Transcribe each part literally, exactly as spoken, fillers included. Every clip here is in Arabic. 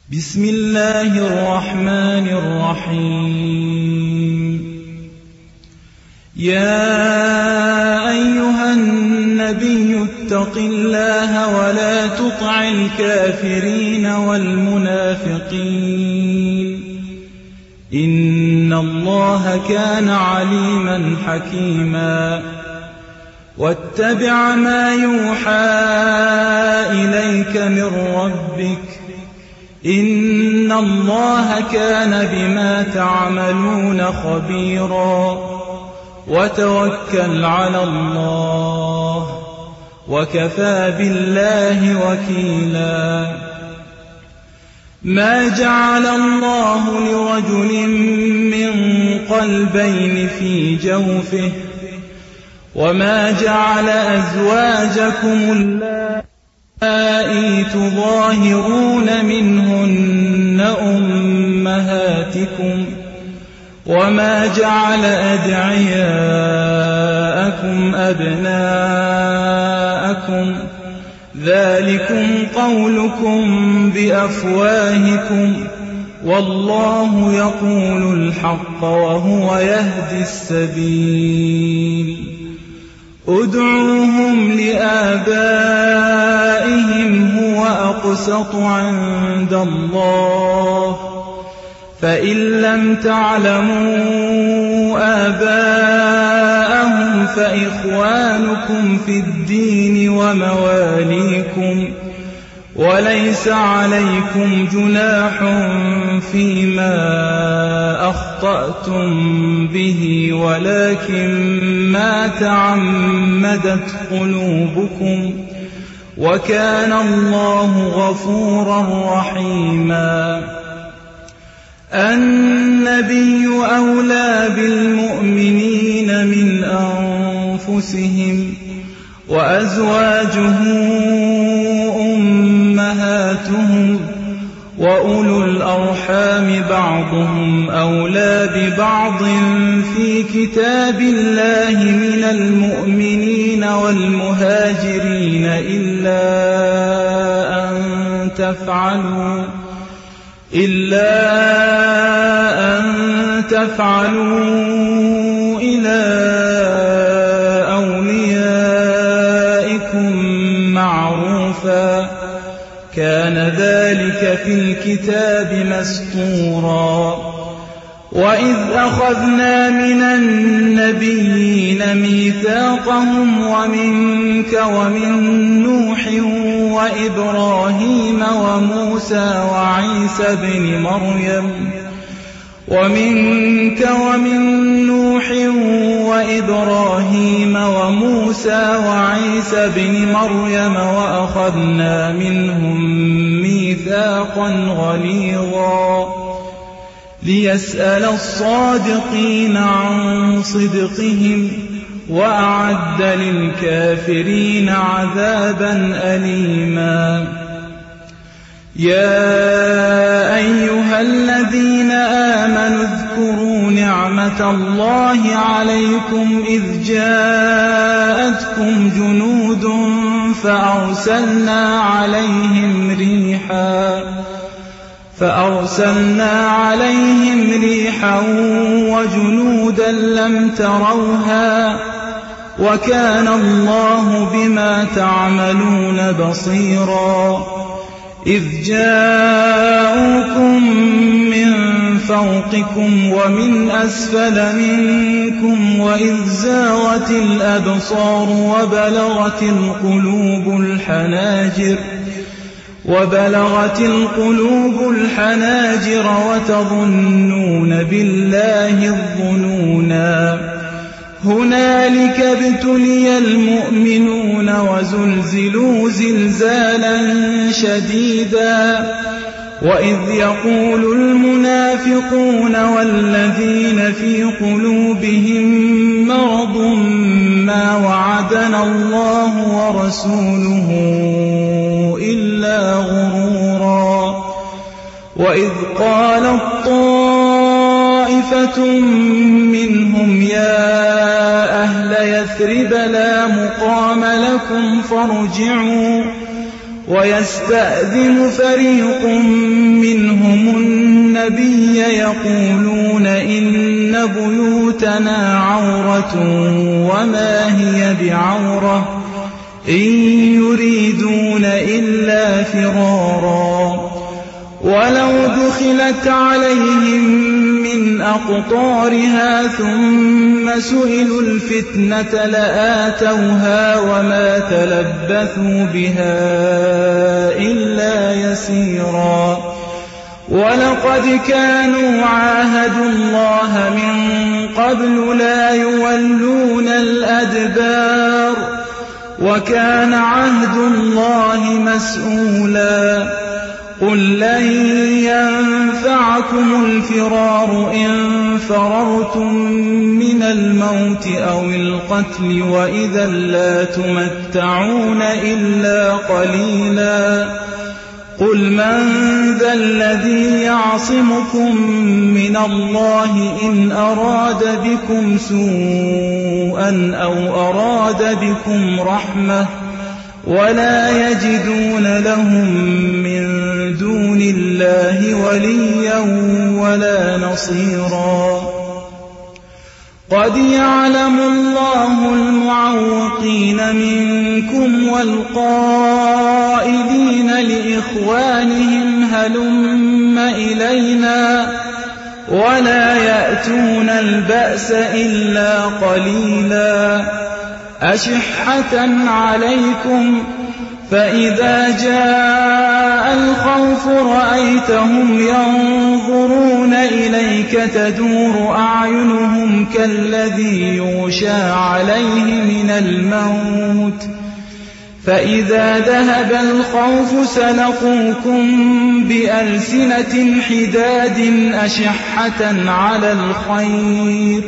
بسم الله الرحمن الرحيم. يا أيها النبي اتق الله ولا تطع الكافرين والمنافقين إن الله كان عليما حكيما. واتبع ما يوحى إليك من ربك إن الله كان بما تعملون خبيرا. وتوكل على الله وكفى بالله وكيلا. ما جعل الله لرجل من قلبين في جوفه وما جعل أزواجكم اللائي تظاهرون منهن أمهاتكم وما جعل أدعياءكم أبناءكم ذلكم قولكم بأفواهكم والله يقول الحق وهو يهدي السبيل. ادعوهم لآبائهم هو أقسط عند الله فإن لم تعلموا آباءهم فإخوانكم في الدين ومواليكم وليس عليكم جناح فيما أخطأتم به ولكن ما تعمدت قلوبكم وكان الله غفورا رحيما. النبي أولى بالمؤمنين من أنفسهم وأزواجه أمهاتهم وأولو الأرحام بعضهم أولى ببعض في كتاب الله من المؤمنين والمهاجرين إلا أن تفعلوا إلا أن تفعلوا إلى أوليائكم معروفا كان ذلك في الكتاب مسطورا. وإذ أخذنا من النبيين ميثاقهم ومنك ومن نوح وإبراهيم وموسى وعيسى بن مريم ومنك ومن نوح وإبراهيم وموسى وعيسى بن مريم وأخذنا منهم ميثاقا غليظا ليسأل الصادقين عن صدقهم وأعد للكافرين عذابا أليما. يا أيها الذين آمنوا اذكروا نعمة الله عليكم إذ جاءتكم جنود فأرسلنا عليهم ريحا فأرسلنا عليهم ريحا وجنودا لم تروها وكان الله بما تعملون بصيرا. إذ جاءوكم من فوقكم ومن أسفل منكم وإذ زاغت الأبصار وبلغت القلوب الحناجر وبلغت القلوب الحناجر وتظنون بالله الظنونا. هنالك ابتلي المؤمنون وزلزلوا زلزالا شديدا. وإذ يقول المنافقون والذين في قلوبهم مرض ما وعدنا الله ورسوله إلا غرورا. وإذ قالت طائفة منهم يا أهل يثرب لا مقام لكم فارجعوا ويستأذن فريق منهم النبي يقولون إن بيوتنا عورة وما هي بعورة إن يريدون إلا فرارا ولو دخلت عليهم من أقطارها ثم سئلوا الفتنة لآتوها وما تلبثوا بها إلا يسيرا ولقد كانوا عاهدوا الله من قبل لا يولون الأدبار وكان عهد الله مسؤولا قل لن ينفعكم الفرار إن فررتم من الموت أو القتل وإذا لا تمتعون إلا قليلا قل من ذا الذي يعصمكم من الله إن أراد بكم سوءا أو أراد بكم رحمة ولا يجدون لهم من دون الله وليا ولا نصيرا قد يعلم الله المعوقين منكم والقائلين لإخوانهم هلم إلينا ولا يأتون البأس إلا قليلا أشحة عليكم فإذا جاء الخوف رأيتهم ينظرون إليك تدور أعينهم كالذي يغشى عليه من الموت فإذا ذهب الخوف سلقوكم بألسنة حداد أشحة على الخير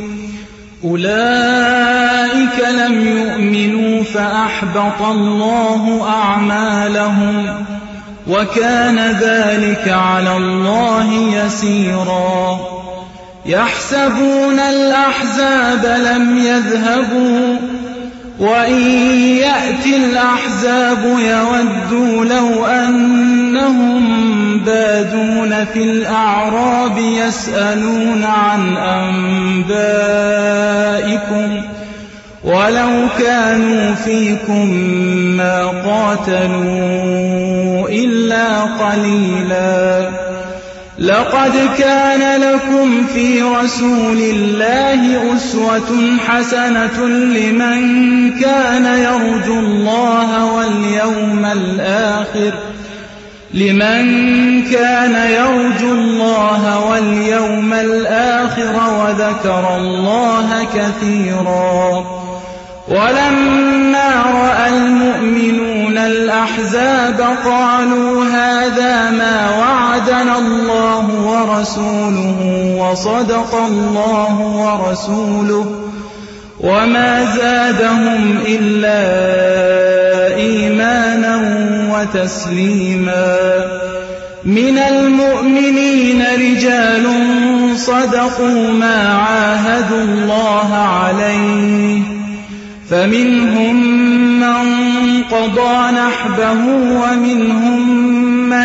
أولئك لم يؤمنوا فأحبط الله أعمالهم وكان ذلك على الله يسيرا يحسبون الأحزاب لم يذهبوا وإن يأتي الأحزاب يودوا لو أنهم بادون في الأعراب يسألون عن أنبائكم ولو كانوا فيكم ما قاتلوا إلا قليلا لقد كان لكم في رسول الله أسوة حسنة لمن كان يرجو الله واليوم الآخر لمن كان يرجو الله واليوم الآخر وذكر الله كثيرا ولما رأى المؤمنون الأحزاب قالوا هذا ما وعدنا الله ورسوله وصدق الله ورسوله وما زادهم إلا إيمانا وتسليما من المؤمنين رجال صدقوا ما عاهدوا الله عليه فمنهم من قضى نحبه ومنهم من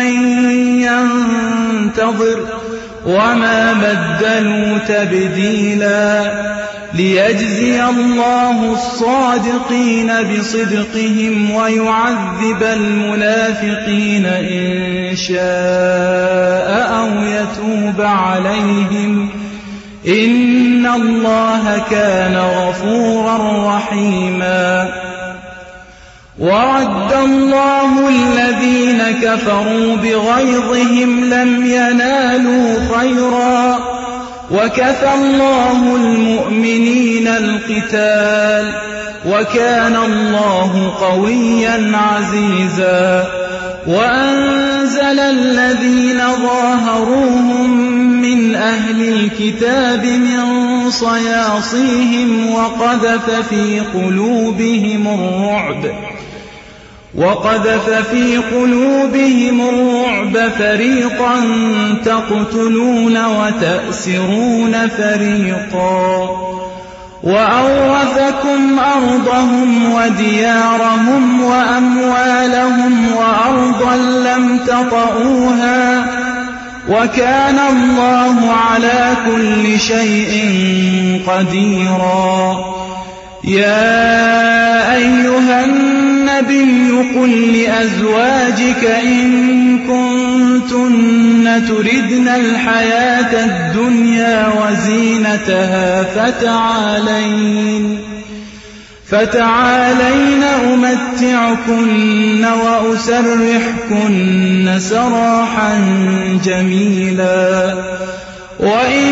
ينتظر وما بدلوا تبديلا ليجزي الله الصادقين بصدقهم ويعذب المنافقين إن شاء أو يتوب عليهم إن الله كان غفورا رحيما وعد الله الذين كفروا بغيظهم لم ينالوا خيرا وكفى الله المؤمنين القتال وكان الله قويا عزيزا وأنزل الذين ظاهروهم من أهل الكتاب من صياصيهم وقذف في قلوبهم الرعب وقذف في قلوبهم الرعب فريقا تقتلون وتأسرون فريقا وأورثكم أرضهم وديارهم وأموالهم وأرضا لم تطئوها وكان الله على كل شيء قديرا. يا أيها النبي قل لأزواجك إن كنتن تردن الحياة الدنيا وزينتها فتعالين فتعالين أمتعكن وأسرحكن سراحا جميلا. وإن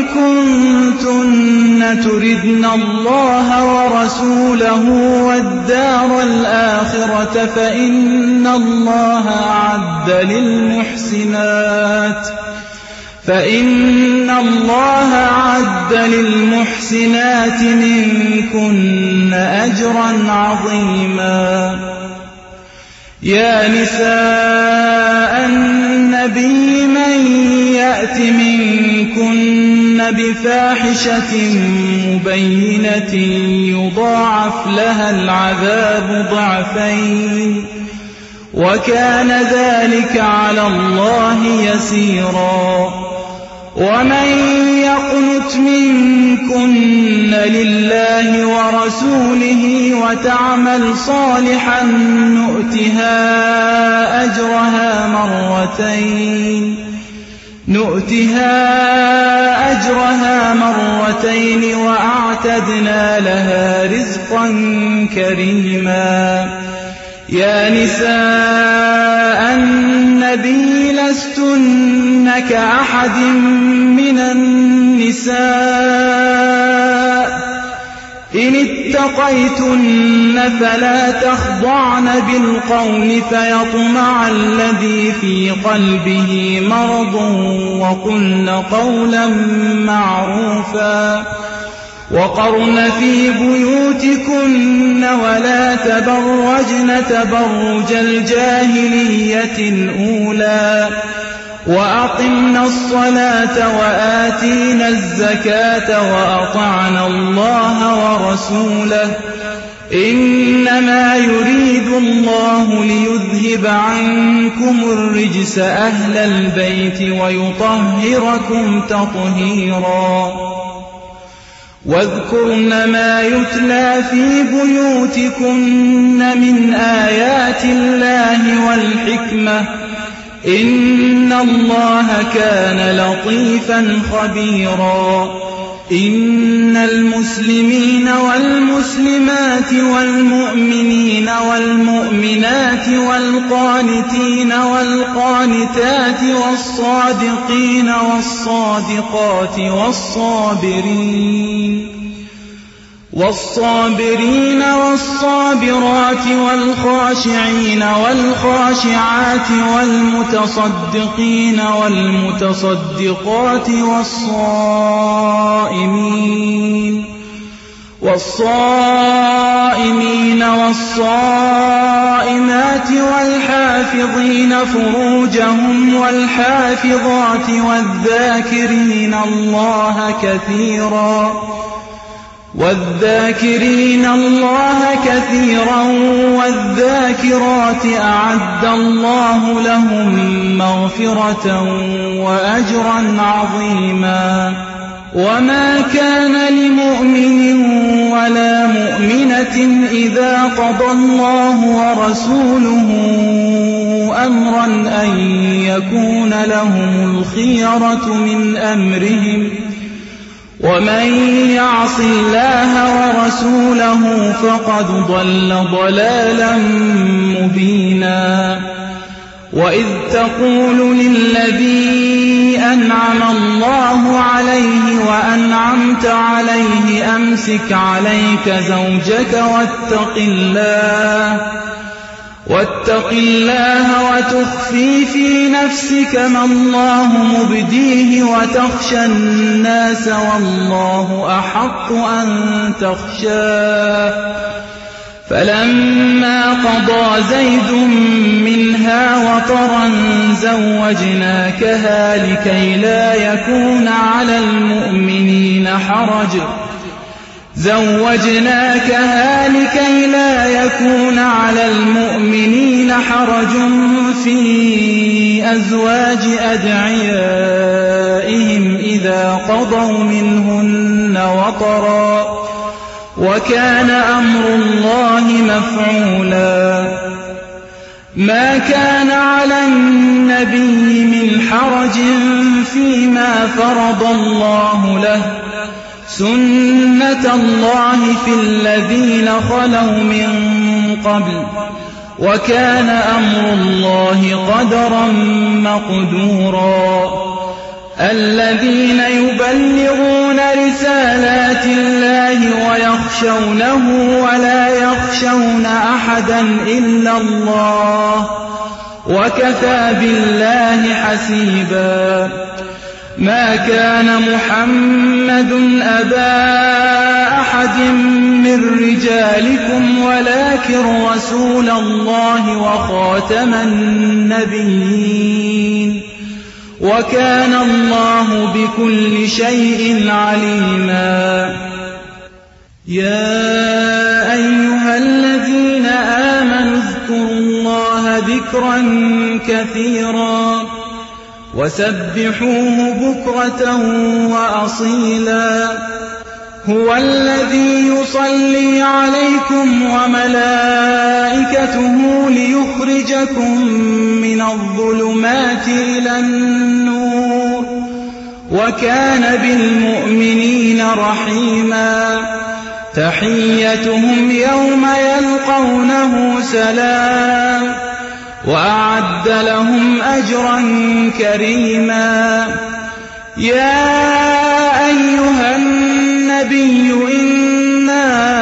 كنتن تردن الله ورسوله والدار الآخرة فإن الله أعد للمحسنات فإن الله أعد للمحسنات منكن أجرا عظيما. يا نساء النبي من يأت منكن بفاحشة مبينة يضاعف لها العذاب ضعفين وكان ذلك على الله يسيرا. ومن يقنت منكن لله ورسوله وتعمل صالحا نؤتها أجرها مرتين نؤتها أجرها مرتين وأعتدنا لها رزقا كريما. يا نساء النبي لستن كأحد من النساء إن اتقيتن فلا تخضعن بالقول فيطمع الذي في قلبه مرض وقلن قولا معروفا. وقرن في بيوتكن ولا تبرجن تبرج الجاهلية الأولى وأقمنا الصلاة وآتينا الزكاة وأطعنا الله ورسوله إنما يريد الله ليذهب عنكم الرجس أهل البيت ويطهركم تطهيرا. واذكرن ما يتلى في بيوتكن من آيات الله والحكمة إن الله كان لطيفا خبيرا. إن المسلمين والمسلمات والمؤمنين والمؤمنات والقانتين والقانتات والصادقين والصادقات والصابرين والصابرين والصابرات والخاشعين والخاشعات والمتصدقين والمتصدقات والصائمين والصائمين والصائمات والحافظين فروجهم والحافظات والذاكرين الله كثيرا والذاكرين الله كثيرا والذاكرات أعد الله لهم مغفرة وأجرا عظيما. وما كان لمؤمن ولا مؤمنة إذا قضى الله ورسوله أمرا أن يكون لهم الخيرة من أمرهم ومن يعص الله ورسوله فقد ضل ضلالا مبينا. وإذ تقول للذي أنعم الله عليه وأنعمت عليه أمسك عليك زوجك واتق الله واتق الله وتخفي في نفسك ما الله مبديه وتخشى الناس والله أحق أن تخشاه. فلما قضى زيد منها وطرا زوجناكها لكي لا يكون على المؤمنين حرج زوجناكها لكي لا يكون على المؤمنين حرج في أزواج أدعيائهم إذا قضوا منهن وطرا وكان أمر الله مفعولا ما كان على النبي من حرج فيما فرض الله له سنة الله في الذين خلوا من قبل وكان أمر الله قدرا مقدورا الذين يبلغون رسالات الله ويخشونه ولا يخشون أحدا إلا الله وكفى بالله حسيبا ما كان محمد أبا أحد من رجالكم ولكن رسول الله وخاتم النبيين وكان الله بكل شيء عليما يا أيها الذين آمنوا اذكروا الله ذكرا كثيرا وسبحوه بكرة وأصيلا هو الذي يصلي عليكم وملائكته ليخرجكم من الظلمات إلى النور وكان بالمؤمنين رحيما تحيتهم يوم يلقونه سلام وأعد لهم أجرا كريما يا أيها النبي إنا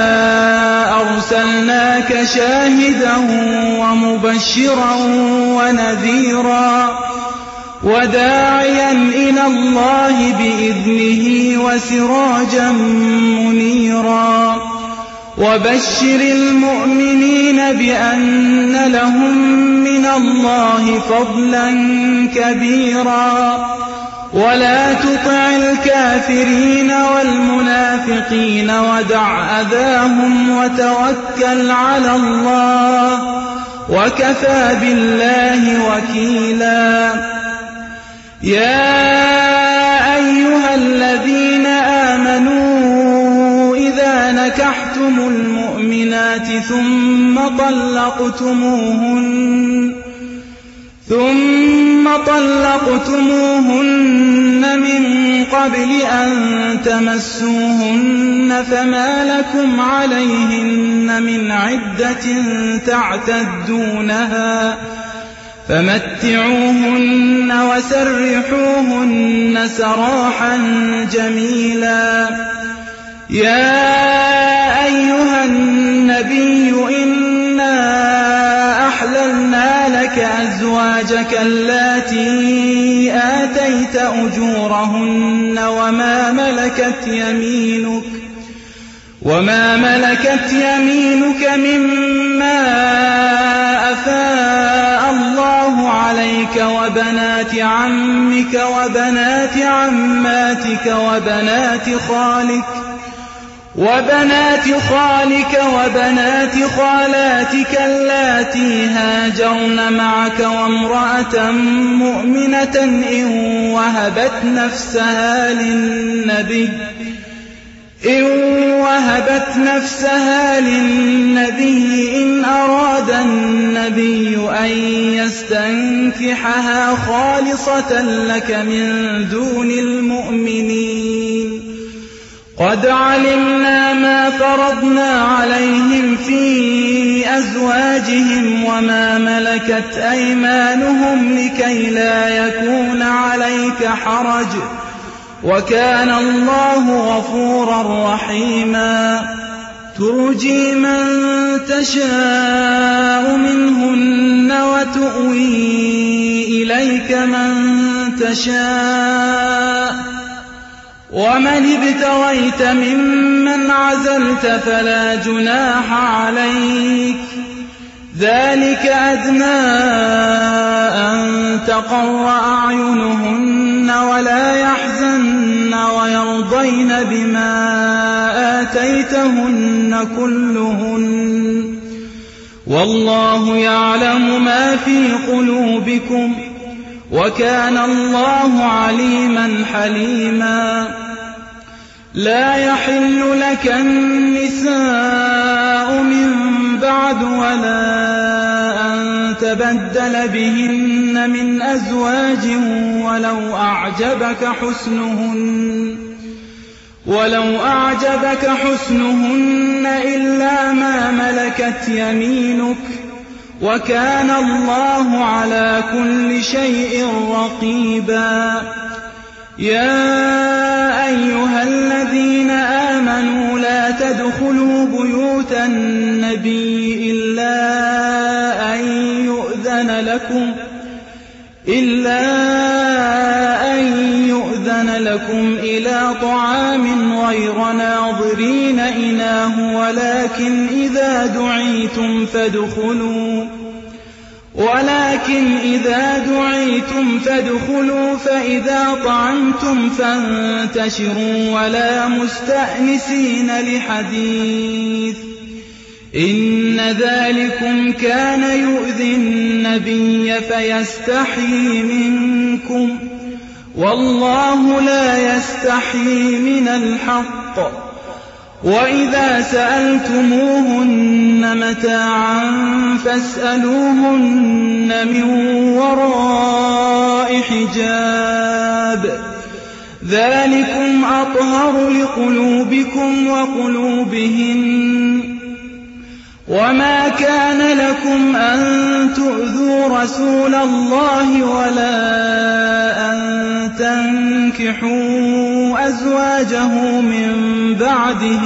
أرسلناك شاهدا ومبشرا ونذيرا وداعيا إلى الله بإذنه وسراجا منيرا وبشر المؤمنين بأن لهم من الله فضلا كبيرا ولا تطع الكافرين والمنافقين ودع أذاهم وتوكل على الله وكفى بالله وكيلا يا أيها الذين آمنوا إذا نكحتم المؤمنات ثم طلقتموهن ثم طلقتموهن من قبل أن تمسوهن فما لكم عليهن من عدة تعتدونها فمتعوهن وسرحوهن سراحا جميلا يا أيها النبي إنا أحللنا لك أزواجك اللاتي آتيت أجورهن وما ملكت يمينك وما ملكت يمينك مما أفاء الله عليك وبنات عمك وبنات عماتك وبنات خالك وبنات خالك وبنات خالاتك اللاتي هاجرن معك وامرأة مؤمنة إن وهبت نفسها للنبي إن وهبت نفسها للنبي إن أراد النبي أن يستنكحها خالصة لك من دون المؤمنين قد علمنا ما فرضنا عليهم في أزواجهم وما ملكت أيمانهم لكي لا يكون عليك حرج وكان الله غفورا رحيما ترجي من تشاء منهن وتؤوي إليك من تشاء ومن ابتغيت ممن عزلت فلا جناح عليك ذلك أدنى أن تقر أعينهن ولا يحزن ويرضين بما آتيتهن كلهن والله يعلم ما في قلوبكم وكان الله عليما حليما لا يحل لك النساء من بعد ولا أن تبدل بهن من أزواج ولو أعجبك حسنهن ولو أعجبك حسنهن إلا ما ملكت يمينك وكان الله على كل شيء رقيبا يا أيها الذين آمنوا لا تدخلوا بيوت النبي إلا أن يؤذن لكم إلا أن يؤذن لكم إلى طعام غير ناظرين إناه ولكن إذا دعيتم فادخلوا ولكن إذا دعيتم فادخلوا فإذا طعمتم فانتشروا ولا مستأنسين لحديث إن ذلكم كان يؤذي النبي فيستحيي منكم والله لا يستحيي من الحق وإذا سألتموهن متاعا فاسألوهن من وراء حجاب ذلكم أطهر لقلوبكم وقلوبهن وما كان لكم أن تؤذوا رسول الله ولا أن تنكحوا أزواجه من بعده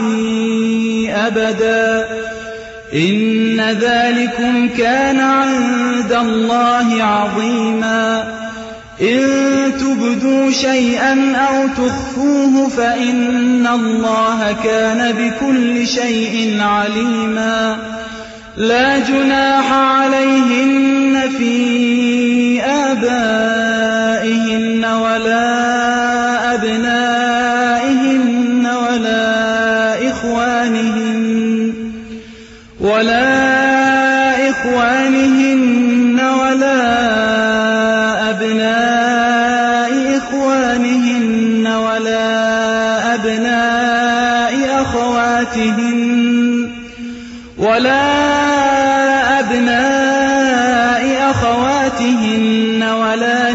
أبدا إن ذلكم كان عند الله عظيما إن تبدوا شيئا أو تخفوه فإن الله كان بكل شيء عليما لا جناح عليهن في آبائهن ولا أبنائهن ولا إخوانهن ولا إخوانهن ولا أبناء إخوانهن ولا أبناء أخواتهن ولا أبناء أخواتهن ولا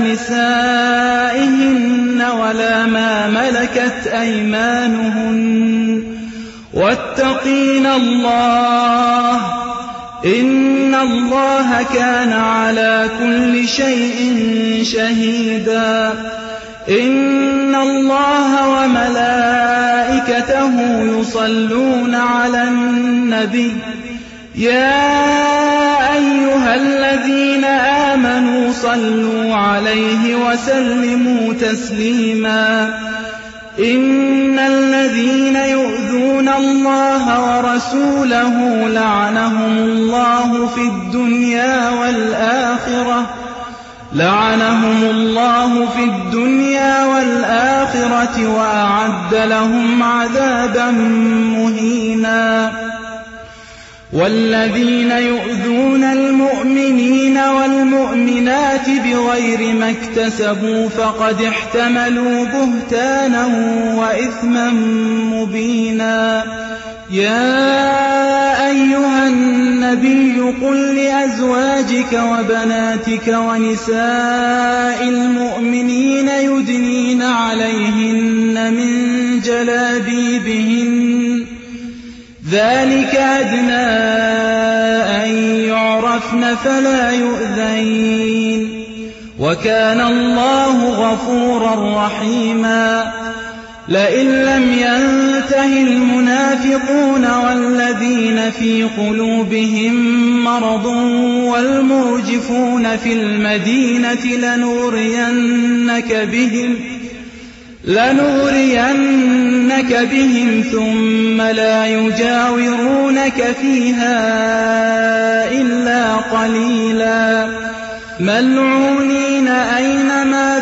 نسائهن ولا ما ملكت أيمانهن واتقين الله إن الله كان على كل شيء شهيدا إن الله وملائكته يصلون على النبي يا أيها الذين آمنوا صلوا عليه وسلموا تسليما إن الذين يؤذون الله ورسوله لعنهم الله في الدنيا والآخرة لعنهم الله في الدنيا والآخرة وأعد لهم عذابا مهينا والذين يؤذون المؤمنين والمؤمنات بغير ما اكتسبوا فقد احتملوا بهتانا وإثما مبينا يا أيها النبي قل لأزواجك وبناتك ونساء المؤمنين يدنين عليهن من جلابيبهن ذلك أدنى أن يعرفن فلا يؤذين وكان الله غفورا رحيما لئن لم ينته المنافقون والذين في قلوبهم مرض والمرجفون في المدينة لنغرينك بهم لنغرينك بهم ثم لا يجاورونك فيها إلا قليلا ملعونين أينما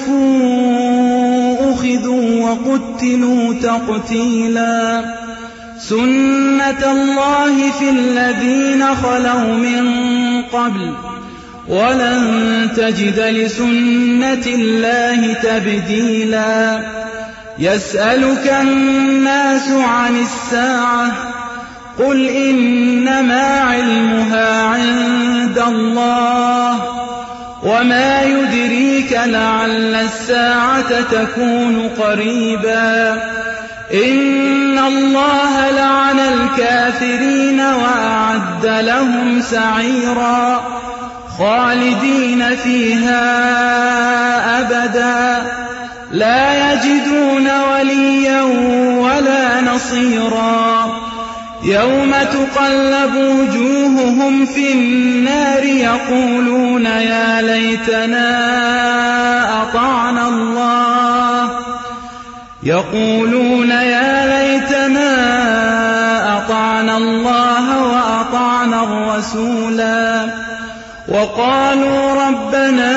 ثقفوا أخذوا وقتلوا تقتيلا سُنَّةَ اللَّهِ فِي الَّذِينَ خَلَوْا مِن قَبْلُ وَلَن تَجِدَ لِسُنَّةِ اللَّهِ تَبْدِيلًا يَسْأَلُكَ النَّاسُ عَنِ السَّاعَةِ قُلْ إِنَّمَا عِلْمُهَا عِندَ اللَّهِ وَمَا يُدْرِيكَ لَعَلَّ السَّاعَةَ تَكُونُ قَرِيبًا إِنَّ اللَّهَ لَعَنَ الْكَافِرِينَ وَأَعَدَّ لَهُمْ سَعِيرًا خَالِدِينَ فِيهَا أَبَدًا لَا يَجِدُونَ وَلِيًّا وَلَا نَصِيرًا يَوْمَ تُقَلَّبُ وُجُوهُهُمْ فِي النَّارِ يَقُولُونَ يَا لَيْتَنَا أَطَعْنَا اللَّهَ يَقُولُونَ يَا لَيْتَنَا أَطَعْنَا اللَّهَ وَأَطَعْنَا الرَّسُولَا وَقَالُوا رَبَّنَا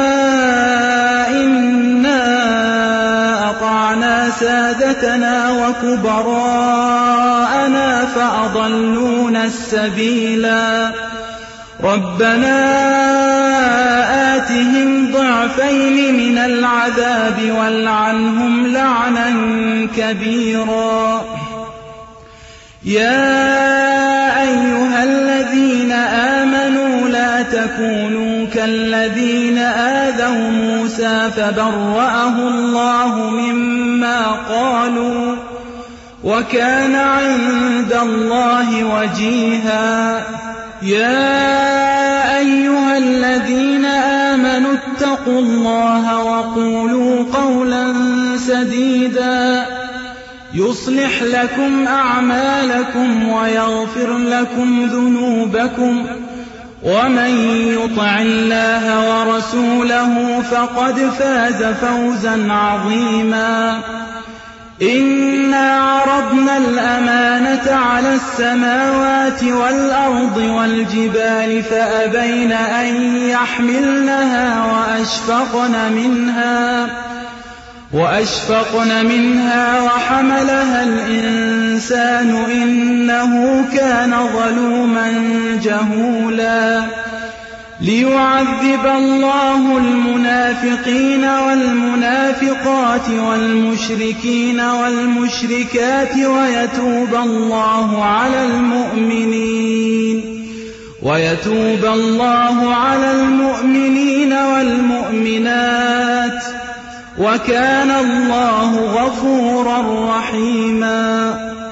إِنَّا أَطَعْنَا سَادَتَنَا وَكُبَرَاءَنَا فَأَضَلُّونَا السَّبِيلَا رَبَّنَا آتِهِمْ ضِعْفَيْنِ مِنَ الْعَذَابِ وَالْعَنْهُمْ لَعْنًا كَبِيرًا يَا أَيُّهَا الَّذِينَ آمَنُوا لَا تَكُونُوا كَالَّذِينَ آذَوْا مُوسَىٰ فَبَرَّأَهُ اللَّهُ مِمَّا قَالُوا وَكَانَ عِندَ اللَّهِ وَجِيهًا يَا أَيُّهَا الَّذِينَ آمَنُوا اتَّقُوا اللَّهَ وَقُولُوا قَوْلًا سَدِيدًا يُصْلِحْ لَكُمْ أَعْمَالَكُمْ وَيَغْفِرْ لَكُمْ ذُنُوبَكُمْ وَمَن يُطِعِ اللَّهَ وَرَسُولَهُ فَقَدْ فَازَ فَوْزًا عَظِيمًا إِنَّا عَرَضْنَا الْأَمَانَةَ عَلَى السَّمَاوَاتِ وَالْأَرْضِ وَالْجِبَالِ فَأَبَيْنَ أَن يَحْمِلْنَهَا وَأَشْفَقْنَ مِنْهَا وَأَشْفَقْنَ مِنْهَا وَحَمَلَهَا الْإِنسَانُ إِنَّهُ كَانَ ظَلُومًا جَهُولًا لِيُعَذِّبَ اللَّهُ الْمُنَافِقِينَ وَالْمُنَافِقَاتِ وَالْمُشْرِكِينَ وَالْمُشْرِكَاتِ وَيَتُوبَ اللَّهُ عَلَى الْمُؤْمِنِينَ وَيَتُوبَ اللَّهُ عَلَى الْمُؤْمِنِينَ وَالْمُؤْمِنَاتِ وَكَانَ اللَّهُ غَفُورًا رَّحِيمًا